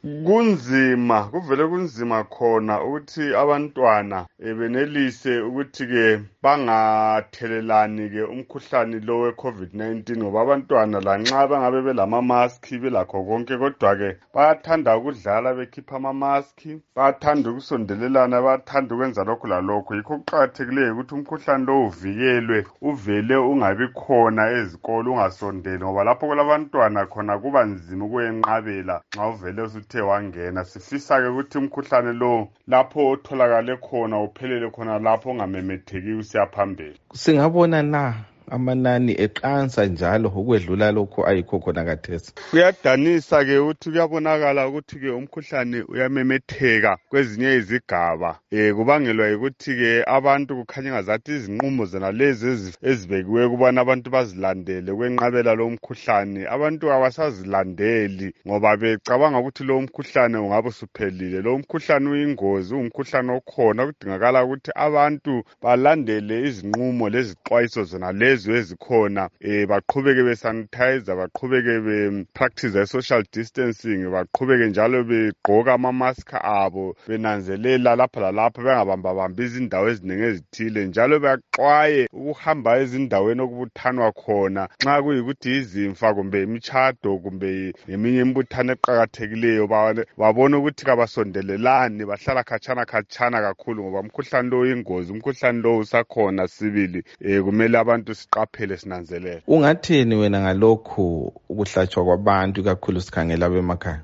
Kunzima, kuvele kunzima khona ukuthi abantwana benelise ukuthi-ke bangathelelani-ke umkhuhlane lo we-COVID-19 ngoba abantwana lanxa bangabe belama-maski belakho konke kodwa-ke bayathanda ukudlala bekhipha ama-maski, bayathanda ukusondelelana, bayathanda ukwenza lokhu lalokhu. Yikho kuqakathekileyo ukuthi umkhuhlane lo uvikelwe, uvele ungabi khona ezikolo, ungasondeli ngoba lapho kulabantwana khona kuba nzima ukuyenqabela nxa uvele usuthe wangena. Sifisa-ke ukuthi umkhuhlane lo lapho otholakale khona uphelele khona lapho ungamemetheki usiya phambili. Singabona na amanani eqansa njalo ukwedlula lokho ayikho khona khathesi? Kuyadanisa-ke ukuthi kuyabonakala ukuthi-ke umkhuhlane uyamemetheka kwezinye izigaba. Kubangelwa yikuthi-ke abantu kukhanya ngazathi izinqumo zona lezi ezibekiwe ukubana abantu bazilandele kwenqabela lo mkhuhlane, abantu abasazilandeli ngoba becabanga ukuthi lo mkhuhlane ungabe usuphelile. Lo mkhuhlane uyingozi, umkhuhlane okhona, kudingakala ukuthi abantu balandele izinqumo lezixwayiso zona lezi ezikhona, baqhubeke besanitizer, baqhubeke bepractice social distancing, baqhubeke njalo begqoka ama-mask abo, benanzelela lapha lalapha, bengabambabambi izindawo ezinengi ezithile, njalo baxwaye ukuhamba ezindaweni okubuthanwa khona nxa kuyikuthi izimfa kumbe imitshado kumbe eminye imbuthano eqakathekileyo, babone ukuthi kabasondelelani, bahlala khatshana kakhulu ngoba umkhuhlane lo uyingozi, umkhuhlane lo usakhona sibili. Kumele abantu siqaphele, sinanzelele. Ungathini wena ngalokhu ukuhlatshwa kwabantu kakhulu sikhangela abemakhaya?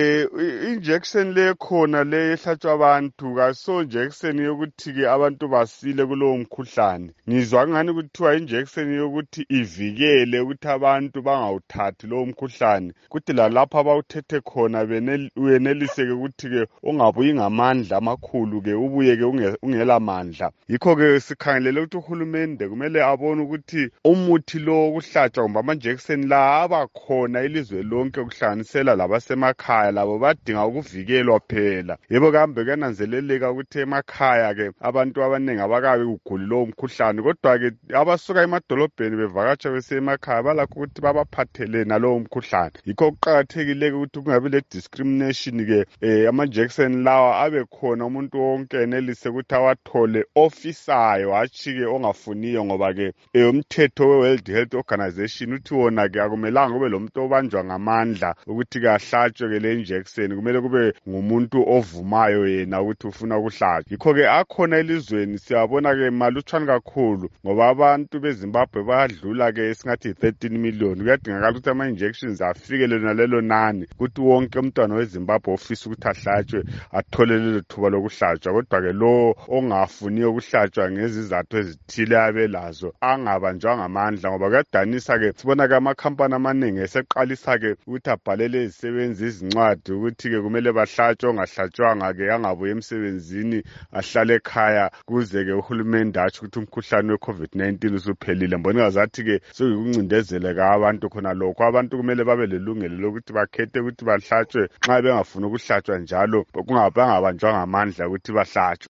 Injection le khona le ehlatshwa abantu kaso injection yokuthi-ke abantu basile kulowo mkhuhlane. Ngizwa ngani kuthiwa injection yokuthi ivikele ukuthi abantu bangawuthathi lowo mkhuhlane, kuthi lalapha abawuthethe khona uyenelise-ke ukuthi-ke ungabuyi ngamandla amakhulu-ke, ubuye-ke ungela mandla. Yikho-ke sikhangelele ukuthi uhulumende kumele abone ukuthi umuthi lo wokuhlatshwa kumbe ama-injection la abakhona ilizwe lonke kuhlanganisela labasemakhaya, labo badinga ukuvikelwa phela. Yebo kambe kuyananzeleleka ukuthi emakhaya-ke abantu abanengi abakabi uguli lowo mkhuhlane, kodwa-ke abasuka emadolobheni bevakatsha bese emakhaya balakho ukuthi babaphathele nalowo mkhuhlane. Yikho kuqakathekile ukuthi kungabi le-discrimination-ke, ama-injection lawa abe khona umuntu wonke enelise ukuthi awathole ofisayo, hatshi-ke ongafuniyo ngoba-ke umthetho we-World Health Organization uthi wona-ke akumelanga kube lomuntu obanjwa ngamandla ukuthi-ke ahlatshwe-ke le injection, kumele kube ngumuntu ovumayo yena ukuthi ufuna ukuhlatshwa. Yikho-ke akhona elizweni siyabona-ke malutshwane kakhulu ngoba abantu beZimbabwe bayadlula-ke esingathi 13 million. Kuyadingakala ukuthi ama-injections afikele nalelo nani ukuthi wonke umntwana weZimbabwe ofisa ukuthi ahlatshwe athole lelo thuba lokuhlatshwa. Kodwa-ke lo ongafuniyo ukuhlatshwa ngezizathu ezithile abelazo angabanjwa ngamandla ngoba kuyadanisa-ke sibona-ke amakhampani amanengi eseqalisa-ke ukuthi abhalele izisebenzi izincwadi ukuthi-ke kumele bahlatshwe, ongahlatshwanga-ke angabuye emsebenzini ahlale ekhaya kuze-ke uhulumende atsho ukuthi umkhuhlane we-COVID-19 usuphelile. Mbona ngazathi-ke sokuyikuncindezela abantu khona lokho. Abantu kumele babe lelungelo lokuthi bakhethe ukuthi bahlatshwe, nxa bengafuni ukuhlatshwa njalo bangabanjwa ngamandla ukuthi bahlatshwe.